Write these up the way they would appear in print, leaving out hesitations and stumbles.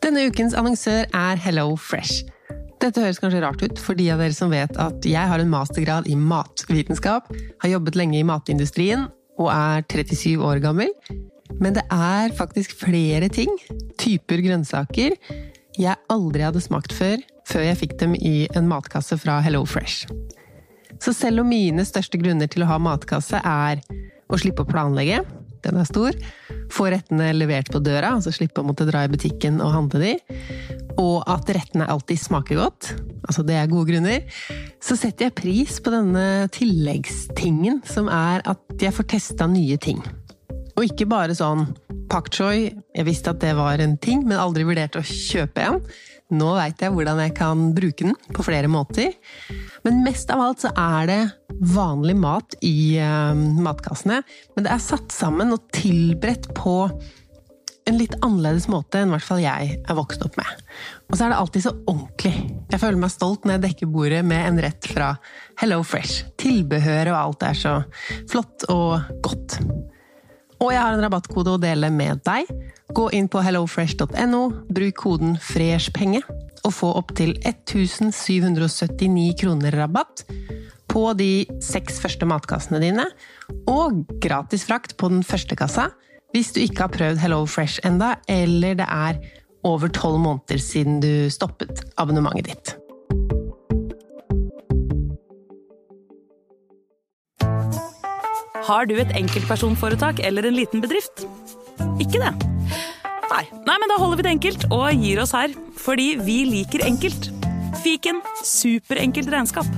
Denne ukens annonsør Hello Fresh. Dette høres kanskje rart ut for de av dere som vet at jeg har en mastergrad i matvitenskap, har jobbet lenge i matindustrien og 37 år gammel. Men det faktisk flere ting, typer grønnsaker, jeg aldri hadde smakt før jeg fikk dem i en matkasse fra Hello Fresh. Så selv om mine største grunner til å ha matkasse å slippe å planlegge, den stor, få rettene levert på døra, altså slippe å måtte dra i butikken og handle de, og at rettene alltid smaker godt, altså det gode grunner, så setter jeg pris på denne tilleggstingen som at jeg får testet nye ting. Og ikke bare sånn pak choi, jeg visste at det var en ting, men aldri vurdert å kjøpe en. Nå vet jeg hvordan jeg kan bruke den på flere måter. Men mest av alt så det vanlig mat i matkassene, men det satt sammen og tilberedt på en litt annerledes måte enn i hvert fall jeg vokst opp med. Og så det alltid så ordentlig. Jeg føler meg stolt når jeg dekker bordet med en rett fra Hello Fresh. Tilbehør og alt så flott og godt. Og jeg har en rabattkode å dele med deg. Gå inn på hellofresh.no, bruk koden FRESHPENGE og få opp til 1779 kroner rabatt på de 6 første matkassene dine, og gratis frakt på den første kassa hvis du ikke har prøvd Hello Fresh enda, eller det over 12 måneder siden du stoppet abonnementet ditt. Har du et enkeltpersonforetak eller en liten bedrift? Ikke det? Nei, men da holder vi det enkelt og gir oss her, fordi vi liker enkelt. Fiken, superenkelt regnskap.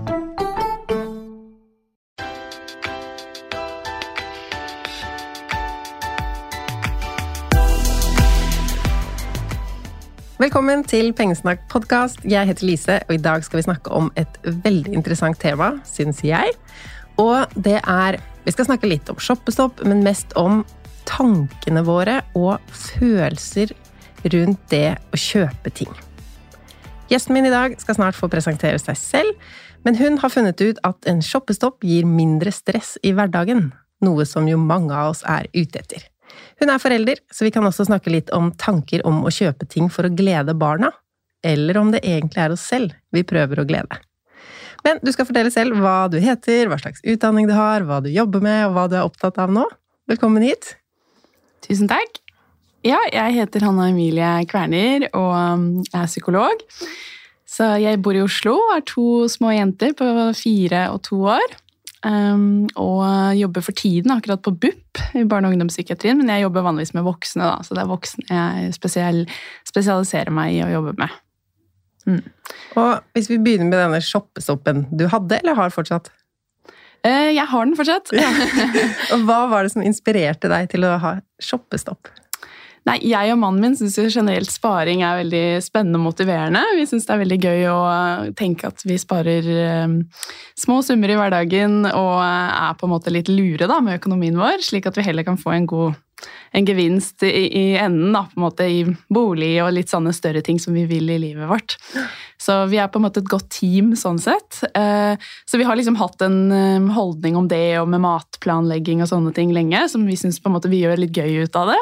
Velkommen til Pengesnakk podcast. Jeg heter Lise, og i dag skal vi snakke om et veldig interessant tema, synes jeg. Og det vi skal snakke litt om shoppestopp, men mest om tankene våre og følelser rundt det å kjøpe ting. Gjesten min i dag skal snart få presentere seg selv, men hun har funnet ut at en shoppestopp gir mindre stress i hverdagen, noe som jo mange av oss ute etter. Hun forelder, så vi kan også snakke litt om tanker om å kjøpe ting for å glede barna, eller om det egentlig oss selv vi prøver å glede. Men du skal fortelle selv hva du heter, hva slags utdanning du har, hva du jobber med, og hva du opptatt av nå. Velkommen hit. Tusen takk. Ja, jeg heter Hanna Emilie Kverner, og jeg psykolog. Så jeg bor i Oslo, har 2 små jenter på 4 og 2 år, og jobber for tiden akkurat på BUP i barne- og ungdomspsykiatrien, men jeg jobber vanligvis med voksne, da, så det voksne jeg spesialiserer meg i å jobbe med. Og hvis vi begynner med denne shoppestoppen du hadde, eller har fortsatt? Jeg har den fortsatt. Ja. Og hva var det som inspirerte deg til å ha shoppestopp? Nei, jeg og mannen min synes jo generelt sparing veldig spennende og motiverende. Vi synes det veldig gøy å tenke at vi sparer små summer i hverdagen og på en måte litt lure da, med økonomien vår, slik at vi heller kan få en gevinst i enden da, på en måte i bolig og litt sånne større ting som vi vil i livet vårt. Så vi på en måte et godt team sånn sett. Så vi har liksom hatt en holdning om det og med matplanlegging og sånne ting lenge, som vi synes på en måte vi gjør litt gøy ut av det.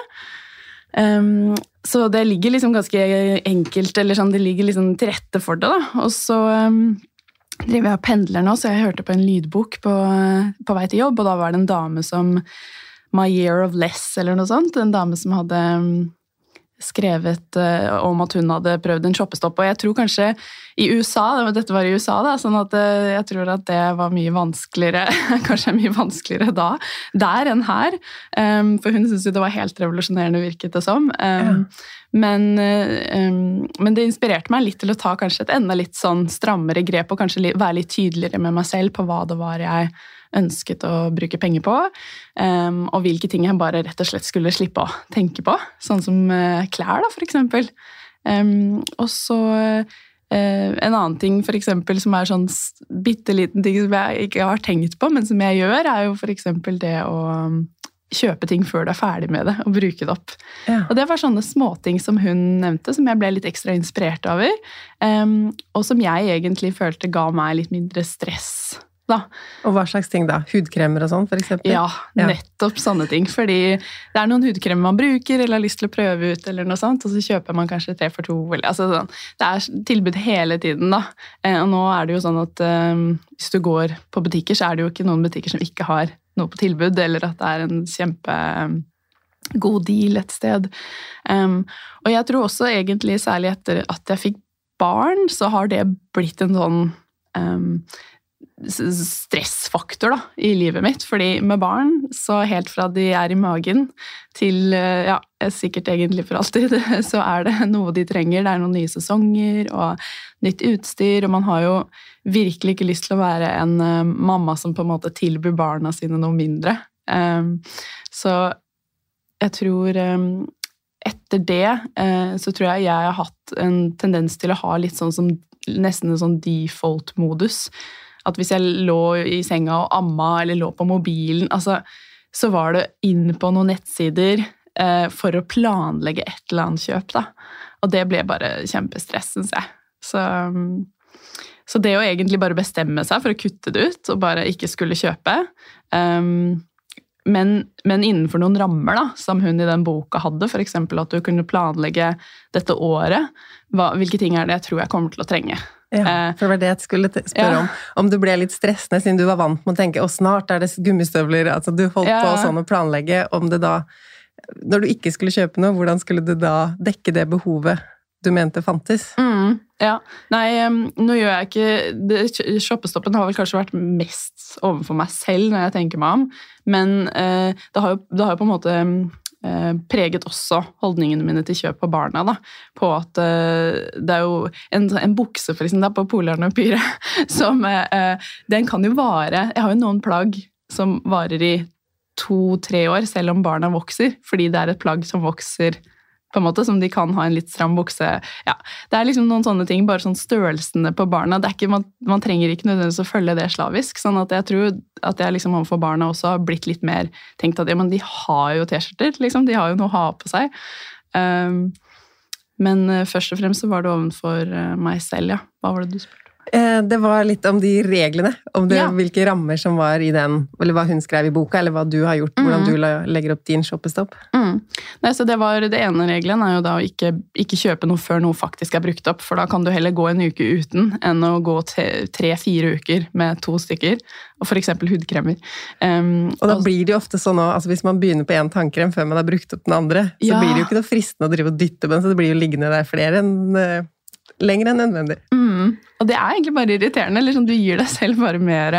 Så det ligger liksom ganske enkelt, eller sånn, det ligger liksom til rette for det da. Og så driver jeg og pendler nå, så jeg hørte på en lydbok på vei til jobb, og da var det en dame som My Year of Less, eller noe sånt. En dame som hadde skrevet om at hun hadde prøvd en shoppestopp, og jeg tror kanskje i USA, dette var i USA da, sånn at jeg tror at det var mye vanskeligere, kanskje mye vanskeligere der enn her, for hun synes jo det var helt revolusjonerende virket det som, men det inspirerte meg litt til å ta kanskje et enda litt sånn strammere grep, og kanskje være litt tydeligere med meg selv på hva det var jeg ønsket å bruke penger på, og hvilke ting jeg bare rett og slett skulle slippe å tenke på, sånn som klær da, for eksempel. Og så en annen ting for eksempel som sånn bitteliten ting som jeg ikke har tenkt på, men som jeg gjør, jo for eksempel det å kjøpe ting før du ferdig med det, og bruke det opp. Ja. Og det var sånne småting som hun nevnte, som jeg ble litt ekstra inspirert over, og som jeg egentlig følte ga meg litt mindre stress da. Og hva slags ting da? Hudkremer og sånn, for eksempel? Ja, nettopp sånne ting. Fordi det er noen hudkremer man bruker, eller har lyst til å prøve ut, eller noe sånt, og så kjøper man kanskje 3 for 2. Eller, altså, sånn. Det er tilbud hele tiden, da. Og nå er det jo sånn at hvis du går på butikker, så er det jo ikke noen butikker som ikke har noe på tilbud, eller at det er en kjempegod deal et sted. Og jeg tror også egentlig, særlig etter at jeg fikk barn, så har det blitt en sånn stressfaktor da, i livet mitt. Fordi med barn, så helt fra de er i magen til, sikkert egentlig for alltid, så er det noe de trenger. Det er noen nye sesonger og nytt utstyr, og man har jo virkelig ikke lyst til å være en mamma som på en måte tilbyr barna sine noe mindre. Så jeg tror etter det så tror jeg har hatt en tendens til å ha litt sånn som nesten en sånn default-modus. At hvis jeg lå i senga og amma eller lå på mobilen, altså, så var det inn på noen nettsider for å planlegge et eller annet kjøp. Da. Og det ble bare kjempestress, synes jeg. Så det å egentlig bare bestemme seg for å kutte det ut og bare ikke skulle kjøpe, men innenfor noen rammer da, som hun i den boka hadde, for eksempel at du kunne planlegge dette året, hvilke ting er det jeg tror jeg kommer til å trenge. Ja, for det var det jeg skulle spørre om det ble litt stressende, siden du var vant med å tenke, snart er det gummistøvler, altså du holdt på sånn å planlegge, om det da, når du ikke skulle kjøpe noe, hvordan skulle du da dekke det behovet du mente fantes? Nei, nå gjør jeg ikke shoppestoppen har vel kanskje vært mest overfor meg selv når jeg tenker meg om, men det har jo på en måte preget også holdningene mine til kjøp på barna da, på at det er jo en bukse for eksempel på Polarn og Pyre som, den kan jo vare, jeg har jo noen plagg som varer i 2-3 år selv om barna vokser, fordi det er et plagg som vokser på en måte, som de kan ha en litt stram bukse. Ja, det er liksom noen sånne ting, bare sånn størrelsene på barna. Det er ikke, man trenger ikke nødvendigvis å følge det slavisk, sånn at jeg tror at jeg liksom overfor barna også har blitt litt mer tenkt at men de har jo t-skjorter, liksom, de har jo noe å ha på seg. Men først og fremst så var det overfor meg selv, Hva var det du spurte? Det var litt om de reglene, om hvilke rammer som var i den, eller hva hun skrev i boka, eller hva du har gjort, hvordan du legger opp din shoppestopp. Nei, så det ene regelen er jo da å ikke kjøpe noe før noe faktisk er brukt opp, for da kan du heller gå en uke uten enn å gå 3-4 uker med 2 stykker, og for eksempel hudkremer. Og da blir det jo ofte sånn, altså hvis man begynner på en tannkrem før man har brukt opp den andre, så blir det jo ikke noe fristende å drive og dytte på den, så det blir jo liggende der flere lenger enn nødvendig. Og det er egentlig bare irriterende, eller sånn, du gir deg selv bare mer,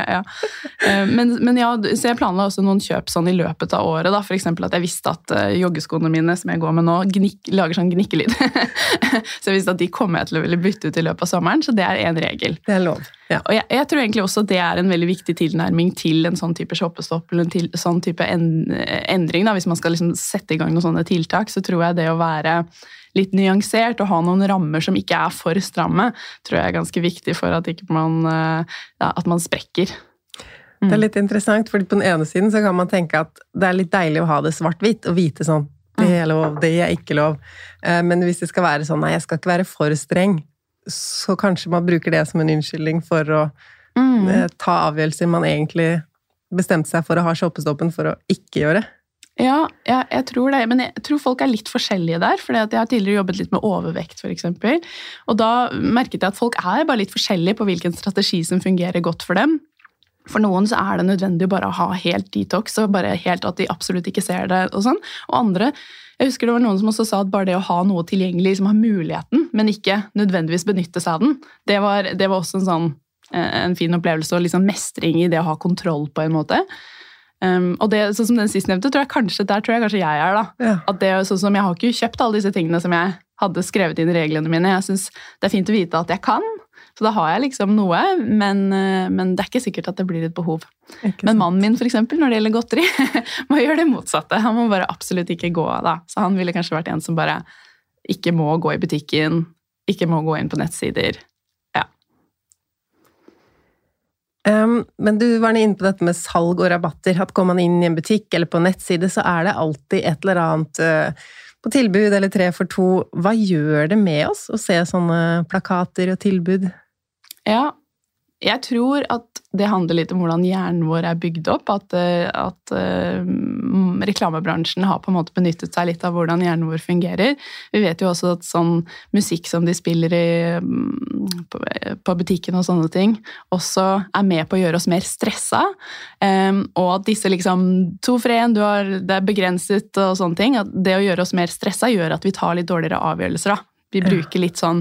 Men så jeg planla også noen kjøp sånn i løpet av året, da, for eksempel at jeg visste at joggeskoene mine, som jeg går med nå, lager sånn gnikkelyd. Så jeg visste at de kommer jeg til å ville bytte ut i løpet av sommeren, så det er en regel. Det er lov, Og jeg tror egentlig også det er en veldig viktig tilnærming til en sånn type shoppestopp, eller en sånn type endring, da, hvis man skal liksom sette i gang noen sånne tiltak, så tror jeg det å være litt nyansert og ha noen rammer som ikke er for stramme, tror jeg er ganske viktig for at ikke at man sprekker. Det er litt interessant, fordi på den ene siden så kan man tenke at det er litt deilig å ha det svart-hvitt og vite sånn, det er lov, det er ikke lov. Men hvis det skal være sånn, nei, jeg skal ikke være for streng, så kanskje man bruker det som en unnskyldning for å ta avgjørelser man egentlig bestemte seg for å ha shoppestoppen for å ikke gjøre. Ja, jeg tror det, men jeg tror folk er litt forskjellige der, for jeg har tidligere jobbet litt med overvekt for eksempel, og da merket jeg at folk er bare litt forskjellige på hvilken strategi som fungerer godt for dem. For noen så er det nødvendig bare å ha helt detox, og bare helt at de absolutt ikke ser det og sånn, og andre, jeg husker det var noen som også sa at bare det å ha noe tilgjengelig som har muligheten, men ikke nødvendigvis benytte seg av den, det var også en fin opplevelse og liksom mestring i det å ha kontroll på en måte. Og det, sånn som den sistnevnte, tror jeg kanskje jeg er da. At det er sånn som jeg har ikke kjøpt alle disse tingene som jeg hadde skrevet inn i reglene mine. Jeg synes det er fint å vite at jeg kan, så da har jeg liksom noe, men det er ikke sikkert at det blir et behov. Men mannen min for eksempel, når det gjelder godteri, må gjøre det motsatte. Han må bare absolutt ikke gå da. Så han ville kanskje vært en som bare ikke må gå i butikken, ikke må gå inn på nettsider. Men du var inne på dette med salg og rabatter, at går man inn i en butikk eller på en nettside, så er det alltid et eller annet på tilbud eller 3 for 2. Hva gjør det med oss å se sånne plakater og tilbud? Ja, jeg tror at det handler litt om hvordan hjernen vår bygd opp, at reklamebransjen har på en måte benyttet seg litt av hvordan hjernen vår fungerer. Vi vet jo også at sånn musikk som de spiller på butikken og sånne ting, også med på å gjøre oss mer stresset, og at disse liksom 2 for 1, det begrenset og sånne ting, at det å gjøre oss mer stresset gjør at vi tar litt dårligere avgjørelser da. Vi bruker litt sånn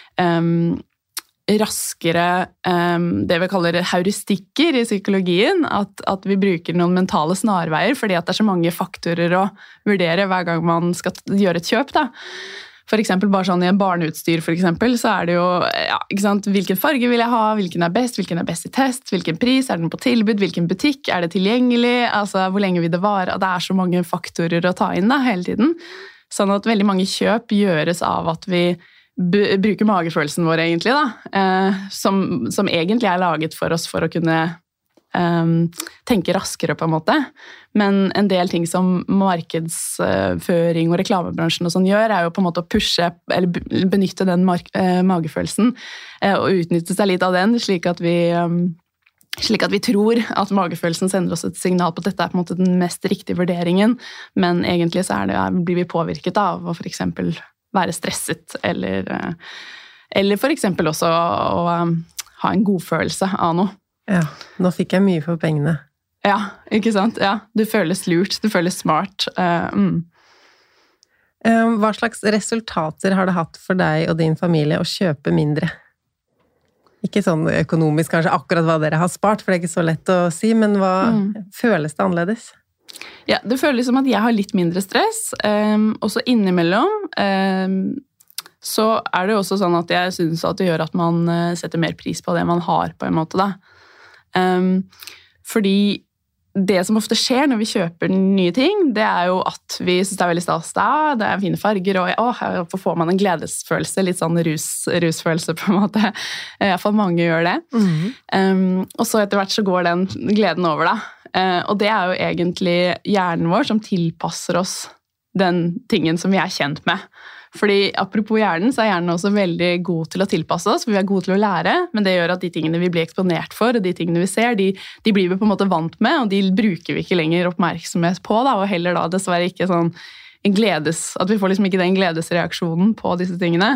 raskere, det vi kaller heuristikker i psykologien, at vi bruker noen mentale snarveier, fordi at det så mange faktorer å vurdere hver gang man skal gjøre et kjøp. Da. For eksempel bare sånn i en barneutstyr, for eksempel, så det jo, ja, ikke sant, hvilken farge vil jeg ha, hvilken best i test, hvilken pris, den på tilbud, hvilken butikk, det tilgjengelig, altså hvor lenge vil det vare, og det så mange faktorer å ta inn da, hele tiden. Sånn at veldig mange kjøp gjøres av at vi bruker magefølelsen vår egentlig, da, som egentlig laget for oss for å kunne tenke raskere på en måte. Men en del ting som markedsføring og reklamebransjen og sånn gjør, jo på en måte å pushe, eller benytte den magefølelsen og utnytte seg litt av den, slik at vi tror at magefølelsen sender oss et signal på at dette på en måte den mest riktige vurderingen, men egentlig så blir vi påvirket av å for eksempel være stresset, eller for eksempel også å ha en god følelse av noe. Ja, nå fikk jeg mye for pengene. Ja, ikke sant? Ja, du føles lurt, du føles smart. Hva slags resultater har det hatt for deg og din familie å kjøpe mindre? Ikke sånn økonomisk kanskje akkurat hva dere har spart, for det ikke så lett å si, men hva føles det annerledes? Ja, det føles som at jeg har litt mindre stress, og så innimellom så det jo også sånn at jeg synes at det gjør at man setter mer pris på det man har på en måte da. Fordi det som ofte skjer når vi kjøper nye ting, det jo at vi synes det veldig stas da, det fine farger, og her får man en gledesfølelse, litt sånn rusfølelse på en måte. I hvert fall mange gjør det. Og så etter hvert så går den gleden over da. Og det jo egentlig hjernen vår som tilpasser oss den tingen som vi kjent med. Fordi apropos hjernen, så hjernen også veldig god til å tilpasse oss, for vi gode til å lære, men det gjør at de tingene vi blir eksponert for, og de tingene vi ser, de blir vi på en måte vant med, og de bruker vi ikke lenger oppmerksomhet på, da, og heller da dessverre ikke sånn at vi får liksom ikke den gledesreaksjonen på disse tingene.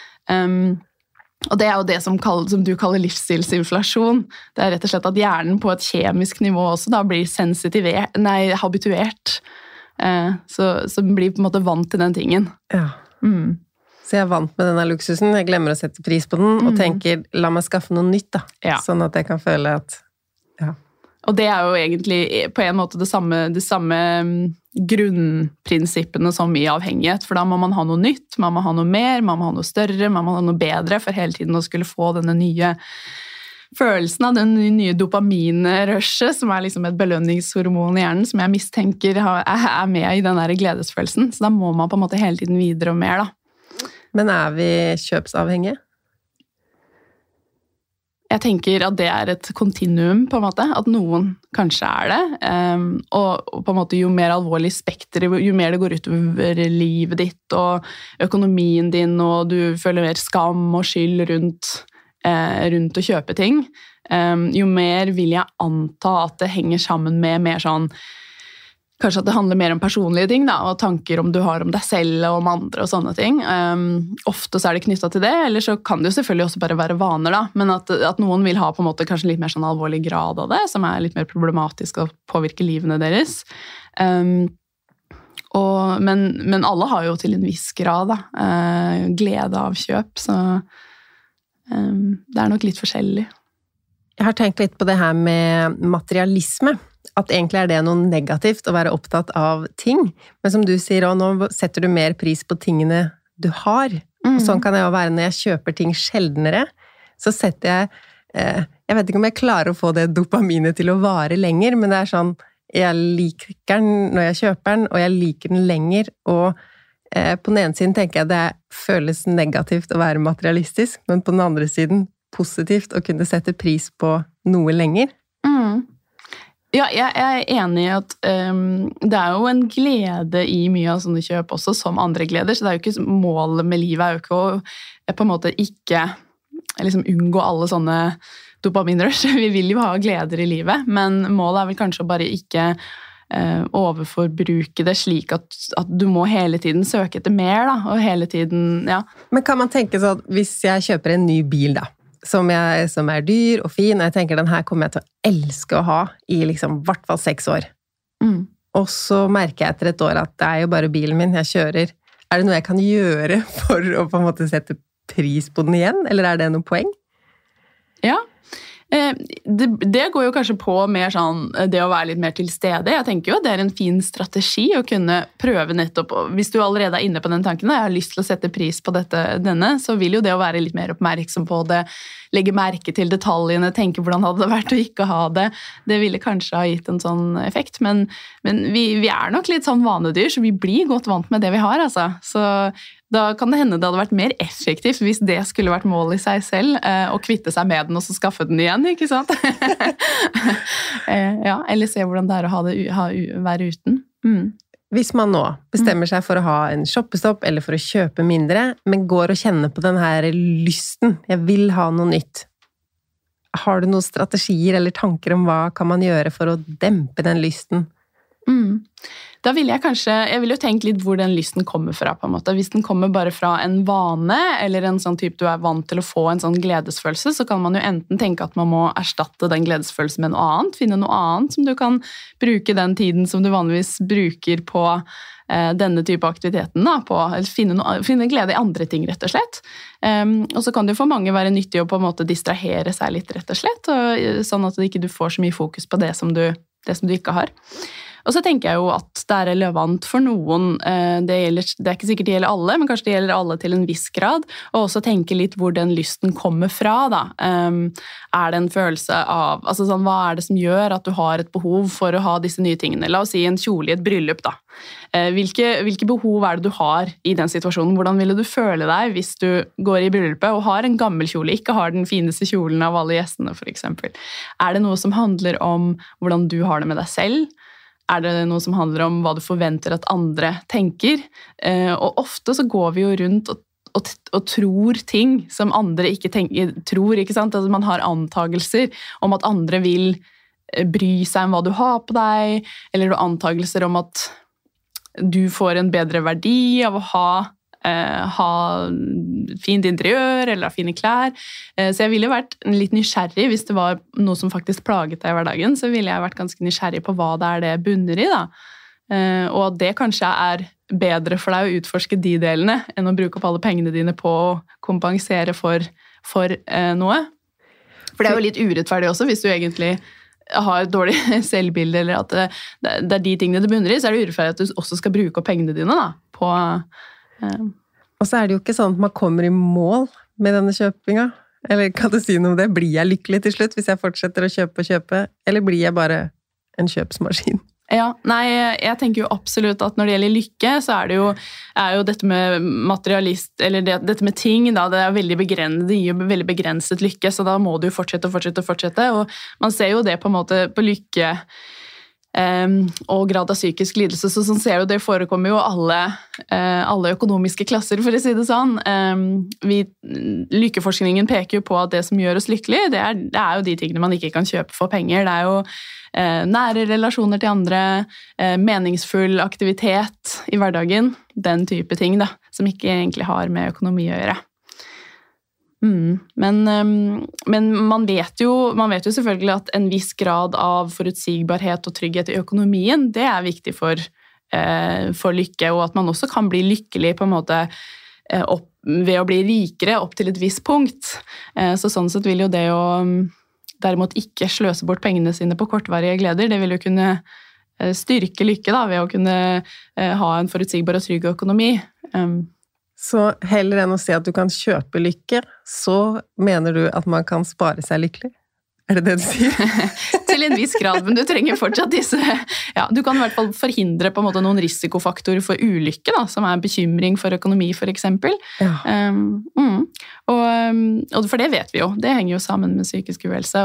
Og det jo det som du kaller livsstilsinflasjon. Det rett og slett at hjernen på et kjemisk nivå også da blir habituert. Så blir på en måte vant til den tingen. Ja. Så jeg vant med denne luksusen, jeg glemmer å sette pris på den, og tenker, la meg skaffe noe nytt da, sånn at jeg kan føle at, ja. Og det jo egentlig på en måte det samme grunnprinsippene som i avhengighet, for da må man ha noe nytt, man må ha noe mer, man må ha noe større, man må ha noe bedre, for hele tiden å skulle få denne nye følelsen av den nye dopaminrushet, som liksom et belønningshormon i hjernen, som jeg mistenker med i den der gledesfølelsen. Så da må man på en måte hele tiden videre og mer, da. Men vi kjøpsavhengige? Jeg tenker at det et kontinuum, på en måte. At noen kanskje det. Og på en måte jo mer alvorlig spekter, jo mer det går utover livet ditt, og økonomien din, og du føler mer skam og skyld rundt å kjøpe ting, jo mer vil jeg anta at det henger sammen med mer sånn, kanskje at det handler mer om personlige ting da, og tanker du har om deg selv og om andre og sånne ting. Ofte så det knyttet til det, eller så kan det jo selvfølgelig også bare være vaner da, men at noen vil ha på en måte kanskje litt mer sånn alvorlig grad av det, som litt mer problematisk og påvirker livene deres. Men alle har jo til en viss grad da, glede av kjøp, så det nok litt forskjellig. Jeg har tenkt litt på det her med materialisme, at egentlig det noe negativt å være opptatt av ting, men som du sier, nå setter du mer pris på tingene du har, og sånn kan det jo være når jeg kjøper ting sjeldnere, så setter jeg vet ikke om jeg klarer å få det dopaminet til å vare lenger, men det sånn, jeg liker den når jeg kjøper den, og jeg liker den lenger, og på den ene siden tenker jeg det føles negativt å være materialistisk, men på den andre siden positivt å kunne sette pris på noe lenger. Ja, jeg enig i at det jo en glede i mye av sånne kjøp også, som andre gleder, så det jo ikke målet med livet jo ikke å på en måte ikke liksom unngå alle sånne dopaminrush. Vi vil jo ha gleder i livet, men målet vel kanskje å bare ikke overforbruke det slik at du må hele tiden søke etter mer, da, og hele tiden, ja. Men kan man tenke sånn, hvis jeg kjøper en ny bil da, som er dyr og fin, og jeg tenker den her kommer jeg til å elske å ha i liksom i hvert fall 6 år. Og så merker jeg etter et år at det jo bare bilen min jeg kjører. Det noe jeg kan gjøre for å på en måte sette pris på den igjen, eller det noe poeng? Ja, det går jo kanskje på mer sånn, det å være litt mer til stede. Jeg tenker jo at det en fin strategi å kunne prøve nettopp, hvis du allerede inne på den tanken, jeg har lyst til å sette pris på denne, så vil jo det å være litt mer oppmerksom på det, legge merke til detaljene, tenke hvordan hadde det vært å ikke ha det, det ville kanskje ha gitt en sånn effekt, men vi nok litt sånn vanedyr, så vi blir godt vant med det vi har, altså. Så da kan det hende det hadde vært mer effektivt hvis det skulle vært mål i seg selv, å kvitte seg med den og så skaffe den igjen, ikke sant? Ja, eller se hvordan det å være uten. Hvis man nå bestemmer seg for å ha en shoppestopp eller for å kjøpe mindre, men går og kjenner på den her lysten, jeg vil ha noe nytt. Har du noen strategier eller tanker om hva kan man gjøre for å dempe den lysten? Da vil jeg vil jo tenke litt hvor den lysten kommer fra, på en måte. Hvis den kommer bare fra en vane, eller en sånn type du vant til å få en sånn gledesfølelse, så kan man jo enten tenke at man må erstatte den gledesfølelsen med noe annet, finne noe annet som du kan bruke den tiden som du vanligvis bruker på denne type aktiviteten, da, på finne glede i andre ting, rett og slett. Og så kan det for mange være nyttig å på en måte distrahere seg litt, rett og slett, sånn at du ikke får så mye fokus på det som du ikke har. Og så tenker jeg jo at det relevant for noen, det ikke sikkert det gjelder alle, men kanskje det gjelder alle til en viss grad, og også tenke litt hvor den lysten kommer fra, da. Det en følelse av, altså sånn, hva det som gjør at du har et behov for å ha disse nye tingene? La oss si en kjole i et bryllup, da. Hvilke behov det du har i den situasjonen? Hvordan ville du føle deg hvis du går i bryllupet og har en gammel kjole, ikke har den fineste kjolen av alle gjestene, for eksempel? Det noe som handler om hvordan du har det med deg selv? Det noe som handler om hva du forventer at andre tenker? Og ofte så går vi jo rundt og tror ting som andre ikke tror, ikke sant? Altså man har antagelser om at andre vil bry seg om hva du har på deg, eller antagelser om at du får en bedre verdi av å ha fint interiør eller ha fine klær. Så jeg ville vært litt nysgjerrig hvis det var noe som faktisk plaget deg i hverdagen, så ville jeg vært ganske nysgjerrig på hva det bunner i, da. Og at det kanskje bedre for deg å utforske de delene enn å bruke opp alle pengene dine på å kompensere for noe. For det jo litt urettferdig også, hvis du egentlig har et dårlig selvbilde, eller at det de tingene det bunner i, så det urettferdig at du også skal bruke opp pengene dine da, på Og så det jo ikke sånn at man kommer i mål med denne kjøpinga. Eller kan du si noe om det? Blir jeg lykkelig til slutt hvis jeg fortsetter å kjøpe? Eller blir jeg bare en kjøpsmaskin? Ja, nei, jeg tenker jo absolutt at når det gjelder lykke, så det jo dette med materialist, eller dette med ting, da, det veldig begrenset, det gir jo veldig begrenset lykke, så da må du jo fortsette, og man ser jo det på en måte på lykke, og grad av psykisk lidelse, så sånn ser jo det forekommer jo alle økonomiske klasser, for å si det sånn. Lykkeforskningen peker jo på at det som gjør oss lykkelige, det jo de tingene man ikke kan kjøpe for penger. Det jo nære relasjoner til andre, meningsfull aktivitet i hverdagen, den type ting da, som ikke egentlig har med økonomi å gjøre. Men man vet jo selvfølgelig at en viss grad av forutsigbarhet og trygghet i økonomien, det viktig for lykke, og at man også kan bli lykkelig på en måte ved å bli rikere opp til et visst punkt. Så sånn sett vil jo det å derimot ikke sløse bort pengene sine på kortvarige gleder, det vil jo kunne styrke lykke da, ved å kunne ha en forutsigbar og trygg økonomi. Så heller enn å si at du kan kjøpe lykke, så mener du at man kan spare seg lykkelig? Er det det du sier? Til en viss grad, men du trenger fortsatt disse... Ja, du kan I hvert fall forhindre på en måte noen risikofaktorer for ulykke, da, som bekymring for økonomi, for eksempel. Ja. Og for det vet vi jo. Det henger jo sammen med psykisk uhelse.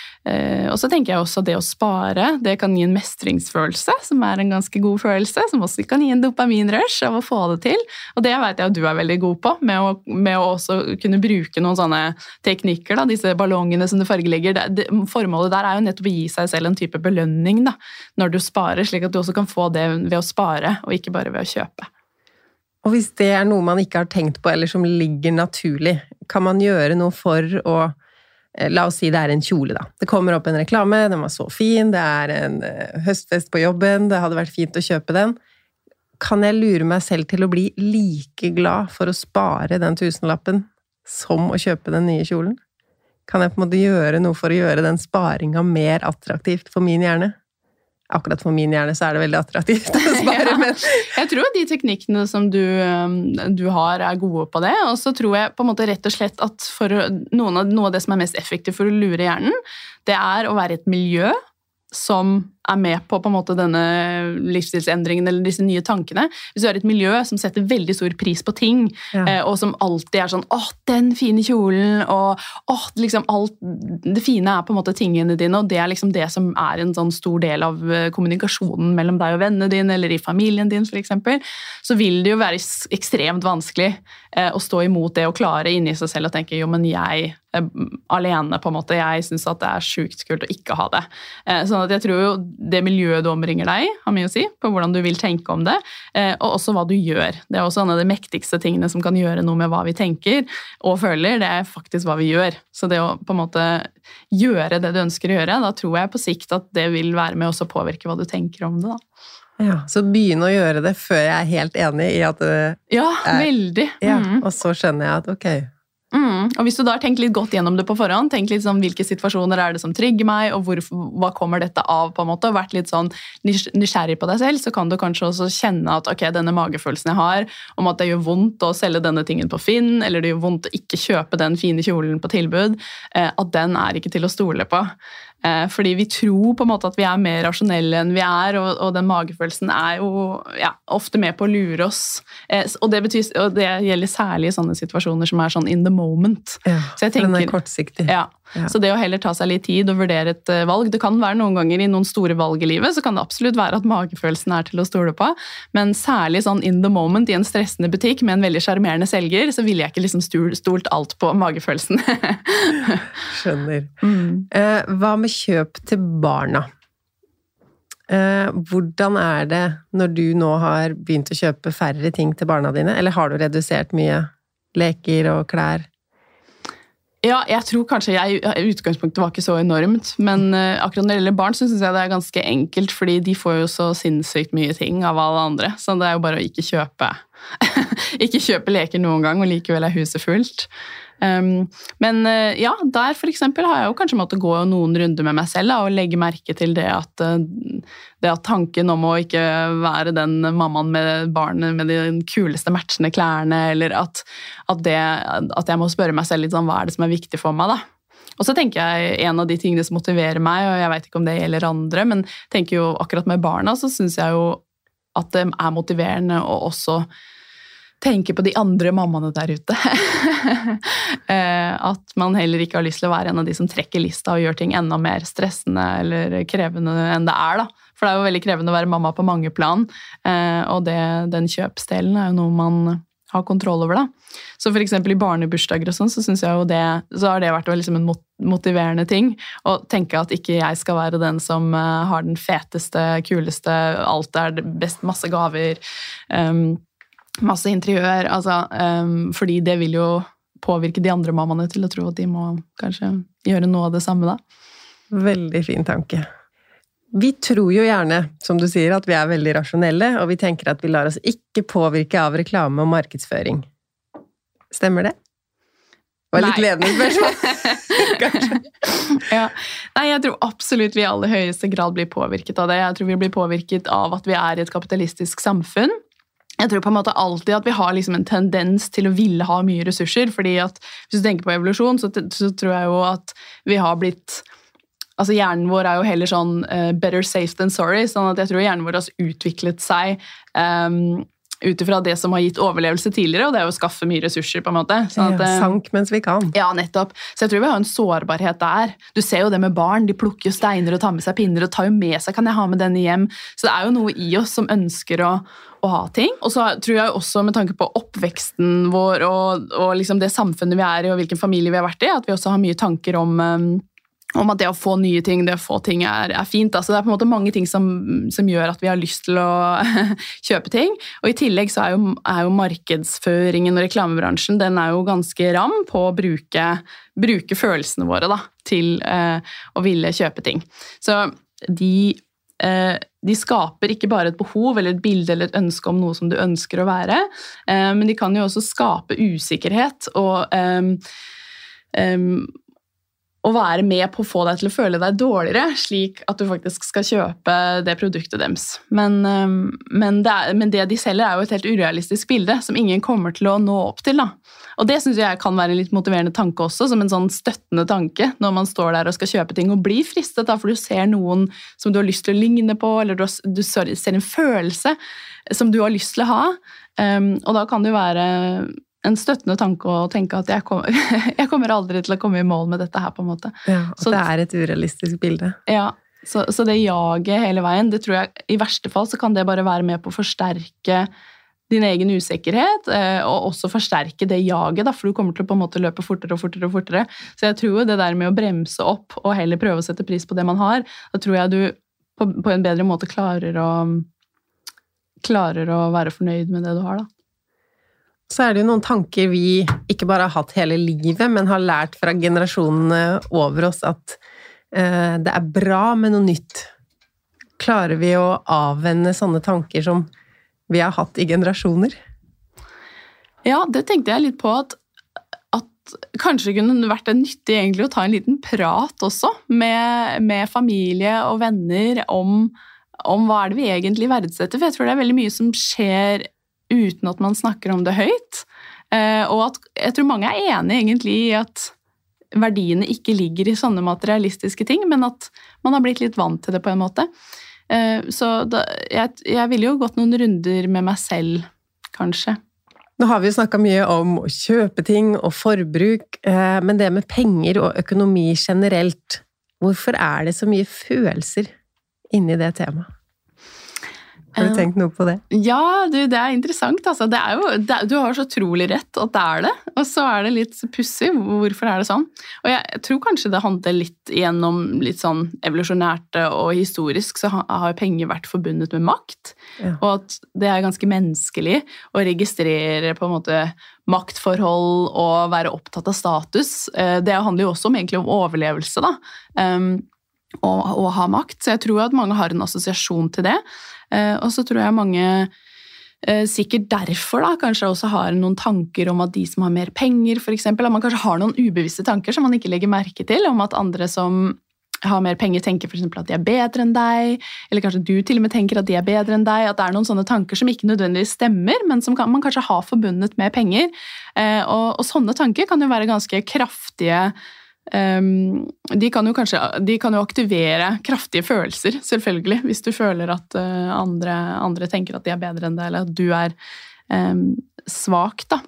Og så tenker jeg også det å spare, det kan gi en mestringsfølelse, som en ganske god følelse, som også kan gi en dopaminrush av å få det til. Og det vet jeg at du veldig god på, med å også kunne bruke noen sånne teknikker, da, disse ballongene som du fargelegger. Formålet der jo nettopp å gi seg selv en type belønning da, når du sparer, slik at du også kan få det ved å spare, og ikke bare ved å kjøpe. Og hvis det noe man ikke har tenkt på, eller som ligger naturlig, kan man gjøre noe for å, la oss si det en kjole da. Det kommer opp en reklame, den var så fin, det en høstfest på jobben, det hadde vært fint å kjøpe den. Kan jeg lure meg selv til å bli like glad for å spare den tusenlappen som å kjøpe den nye kjolen? Kan jeg på en måte gjøre noe for å gjøre den sparingen mer attraktivt for min hjerne? Akkurat for min hjerne så det veldig attraktivt å spare, ja. Men... Jeg tror de teknikkene som du har gode på det, og så tror jeg på en måte rett og slett at noe av det som mest effektivt for å lure hjernen, det å være i et miljø som med på en måte denne livsstilsendringen eller disse nye tankene. Hvis du et miljø som setter veldig stor pris på ting, og som alltid sånn, den fine kjolen, og liksom alt, det fine på en måte tingene dine, og det liksom det som en sånn stor del av kommunikasjonen mellom deg og vennene dine, eller i familien din for eksempel, så vil det jo være ekstremt vanskelig å stå imot det og klare inni seg selv og tenke, jo, men jeg alene på en måte, jeg synes at det sykt kult å ikke ha det. Sånn at jeg tror jo det miljøet du omringer deg har mye å si på hvordan du vil tenke om det, og også hva du gjør. Det også en av de mektigste tingene som kan gjøre noe med hva vi tenker og føler, det faktisk hva vi gjør. Så det å på en måte gjøre det du ønsker å gjøre, da tror jeg på sikt at det vil være med også å påvirke hva du tenker om det da. Ja, så begynne å gjøre det før jeg helt enig i at det Ja, veldig. Ja, og så skjønner jeg at ok. Og hvis du da har tenkt litt godt gjennom det på forhånd, tenk litt sånn hvilke situasjoner det som trigger meg, og hva kommer dette av på en måte, og vært litt sånn nysgjerrig på deg selv, så kan du kanskje også kjenne at ok, denne magefølelsen jeg har, om at det gjør vondt å selge denne tingen på Finn, eller det gjør vondt å ikke kjøpe den fine kjolen på tilbud, at den ikke til å stole på. Fordi vi tror på en måte at vi mer rasjonelle enn vi og den magefølelsen jo ofte med på å lure oss. Og det gjelder særlig i sånne situasjoner som sånn in the moment. Ja, så jeg tenker, den kortsiktig. Ja. Så det å heller ta seg litt tid og vurdere et valg, det kan være noen ganger i noen store valg i livet, så kan det absolutt være at magefølelsen til å stole på, men særlig sånn in the moment i en stressende butikk med en veldig charmerende selger, så ville jeg ikke liksom stolt alt på magefølelsen. Skjønner. Hva med kjøp til barna? Hvordan det når du nå har begynt å kjøpe færre ting til barna dine, eller har du redusert mye leker og klær? Ja, jeg tror kanskje utgangspunktet var ikke så enormt, men akkurat når det gjelder barn så synes jeg det ganske enkelt, fordi de får jo så sinnssykt mye ting av alle andre, så det jo bare å ikke kjøpe leker noen gang, og likevel huset fullt. Men ja, der for eksempel har jeg jo kanskje måttet gå noen runder med meg selv og legge merke til det at tanken om å ikke være den mammaen med barnet med de kuleste matchende klærne, eller at jeg må spørre meg selv litt sånn, hva det som viktig for meg da? Og så tenker jeg en av de tingene som motiverer meg, og jeg vet ikke om det gjelder andre, men tenker jo akkurat med barna så synes jeg jo at det motiverende å også tenke på de andre mammaene der ute. At man heller ikke har lyst til å være en av de som trekker lista og gjør ting enda mer stressende eller krevende enn det da. For det jo veldig krevende å være mamma på mange plan, og den kjøpsdelen jo noe man har kontroll over da. Så for eksempel i barnebursdager og sånn, så synes jeg jo så har det vært liksom en motiverende ting, å tenke at ikke jeg skal være den som har den feteste, kuleste, alt det best, masse gaver, masse interiør, altså, fordi det vil jo påvirke de andre mammaene til å tro at de må kanskje gjøre noe av det samme da. Veldig fin tanke. Vi tror jo gjerne, som du sier, at vi veldig rasjonelle, og vi tenker at vi lar oss ikke påvirke av reklame og markedsføring. Stemmer det? Det var litt ledende spørsmål. Kanskje. Ja. Nei, jeg tror absolutt vi i aller høyeste grad blir påvirket av det. Jeg tror vi blir påvirket av at vi i et kapitalistisk samfunn. Jeg tror på en måte alltid at vi har liksom en tendens til å ville ha mye ressurser, fordi at hvis du tenker på evolusjon, så tror jeg jo at vi har blitt altså hjernen vår jo heller sånn better safe than sorry, sånn at jeg tror hjernen vår har utviklet seg utifra det som har gitt overlevelse tidligere, og det å skaffe mye ressurser på en måte. Sånn at, sank mens vi kan. Ja, nettopp. Så jeg tror vi har en sårbarhet der. Du ser jo det med barn, de plukker jo steiner og tar med seg pinner og tar jo med seg, kan jeg ha med denne hjem? Så det jo noe i oss som ønsker å ha ting. Og så tror jeg også med tanke på oppveksten vår og liksom det samfunnet vi i og hvilken familie vi har vært i, at vi også har mye tanker om at det å få nye ting, det å få ting fint. Altså, det på en måte mange ting som gjør at vi har lyst til å kjøpe ting. Og i tillegg så jo markedsføringen og reklamebransjen, den jo ganske ram på å bruke følelsene våre da, til å ville kjøpe ting. Så de skaper ikke bare et behov eller et bilde eller et ønske om noe som du ønsker å være, men de kan jo også skape usikkerhet og være med på å få deg til å føle deg dårligere, slik at du faktisk skal kjøpe det produktet deres. Men det de selger jo et helt urealistisk bilde, som ingen kommer til å nå opp til. Da. Og det synes jeg kan være en litt motiverende tanke også, som en sånn støttende tanke, når man står der og skal kjøpe ting og blir fristet, da, for du ser noen som du har lyst til å ligne på, eller du ser en følelse som du har lyst til å ha, og da kan det jo være en støttende tanke å tenke at jeg kommer aldri til å komme i mål med dette her på en måte. Ja, at så, det et urealistisk bilde. Ja, så det jaget hele veien, det tror jeg i verste fall så kan det bare være med på å forsterke din egen usikkerhet, og også forsterke det jaget, da, for du kommer til å på en måte løpe fortere og fortere og fortere. Så jeg tror det der med å bremse opp og heller prøve å sette pris på det man har, da tror jeg du på en bedre måte klarer å være fornøyd med det du har da. Så det jo noen tanker vi ikke bare har hatt hele livet, men har lært fra generasjonene over oss at det bra med noe nytt. Klarer vi å avvenne sånne tanker som vi har hatt i generasjoner? Ja, det tenkte jeg litt på at kanskje kunne det vært nyttig egentlig å ta en liten prat også med familie og venner om hva det vi egentlig verdsetter. For jeg tror det veldig mye som skjer uten at man snakker om det høyt. Og at jeg tror mange enige egentlig i at verdiene ikke ligger i sånne materialistiske ting, men at man har blitt litt vant til det på en måte. Så jeg ville jo gått noen runder med meg selv, kanskje. Nå har vi jo snakket mye om å kjøpe ting og forbruk, men det med penger og økonomi generelt, hvorfor det så mye følelser inni det temaet? Har du tenkt noe på det? Ja, det interessant. Altså. Du har så trolig rett at det det, og så det litt pussig. Hvorfor det sånn? Og jeg tror kanskje det handler litt gjennom litt sånn evolusjonært og historisk, så har penger vært forbundet med makt, og at det ganske menneskelig å registrere på en måte maktforhold og være opptatt av status. Det handler jo også egentlig om overlevelse, da. Og ha makt, så jeg tror at mange har en assosiasjon til det. Og så tror jeg mange sikkert derfor da, kanskje også har noen tanker om at de som har mer penger, for eksempel, at man kanskje har noen ubevisste tanker som man ikke legger merke til, om at andre som har mer penger tenker for eksempel at de bedre enn deg, eller kanskje du til og med tenker at de bedre enn deg, at det noen sånne tanker som ikke nødvendigvis stemmer, men som man kanskje har forbundet med penger. Og sånne tanker kan jo være ganske kraftige. De kan jo aktivere kraftige følelser, selvfølgelig, hvis du føler at andre tenker at de bedre enn deg, eller at du svak, da.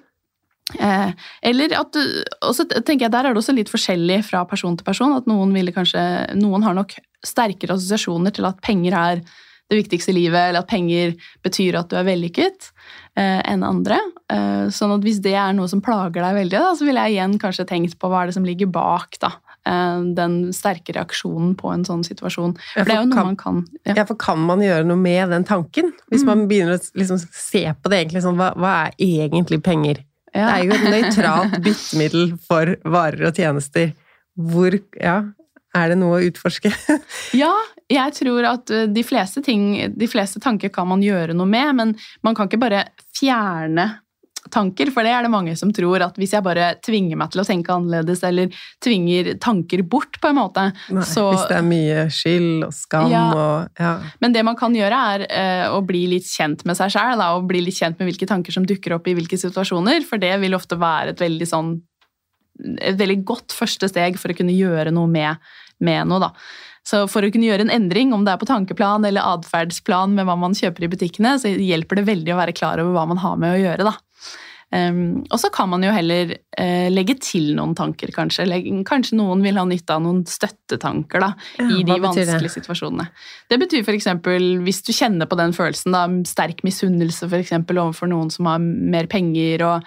Eller at og så tenker jeg der det også litt forskjellig fra person til person, at noen har nok sterkere assosiasjoner til at penger det viktigste i livet, eller at penger betyr at du vellykket enn andre. Sånn at hvis det noe som plager deg veldig, da, så vil jeg igjen kanskje tenkt på hva det som ligger bak da, den sterke reaksjonen på en sånn situasjon. For det jo noe man kan. Ja, for kan man gjøre noe med den tanken? Hvis man begynner å liksom se på det egentlig sånn, hva egentlig penger? Ja. Det jo et nøytralt byttemiddel for varer og tjenester. Hvor, det noe å utforske? Ja, jeg tror at de fleste tanker kan man gjøre noe med, men man kan ikke bare fjerne tanker, for det det mange som tror at hvis jeg bare tvinger meg til å tenke annerledes, eller tvinger tanker bort på en måte. Nei, så, hvis det mye skyld og skam og Men det man kan gjøre å bli litt kjent med seg selv, og bli litt kjent med hvilke tanker som dukker opp i hvilke situasjoner, for det vil ofte være et veldig sånn et veldig godt første steg for å kunne gjøre noe med noe da. Så for å kunne gjøre en endring, om det på tankeplan eller adferdsplan med hva man kjøper i butikkene, så hjelper det veldig å være klar over hva man har med å gjøre da. Og så kan man jo heller legge til noen tanker kanskje. Kanskje noen vil ha nytte av noen støttetanker da, i de vanskelige situasjonene. Det betyr for eksempel, hvis du kjenner på den følelsen da, sterk misunnelse for eksempel overfor noen som har mer penger, og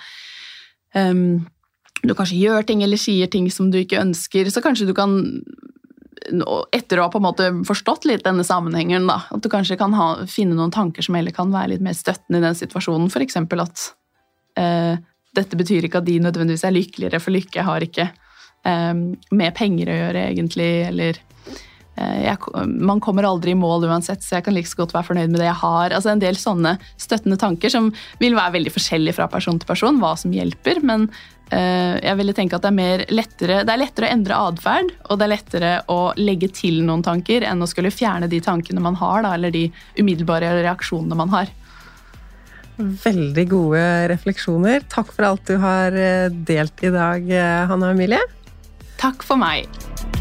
du kanskje gjør ting eller sier ting som du ikke ønsker, så kanskje du kan, etter å ha på en måte forstått litt denne sammenhengen da, at du kanskje kan finne noen tanker som heller kan være litt mer støttende i den situasjonen, for eksempel at dette betyr ikke at de nødvendigvis lykkeligere, for lykke har ikke med penger å gjøre egentlig, eller man kommer aldri i mål uansett, så jeg kan like så godt være fornøyd med det jeg har. Altså en del sånne støttende tanker som vil være veldig forskjellige fra person til person, hva som hjelper, men jeg ville tenke at det lettere å endre adferd, og det lettere å legge til noen tanker enn å skulle fjerne de tankene man har, da, eller de umiddelbare reaksjonene man har. Veldig gode refleksjoner. Takk for alt du har delt i dag, Hanna og Emilie. Takk for meg.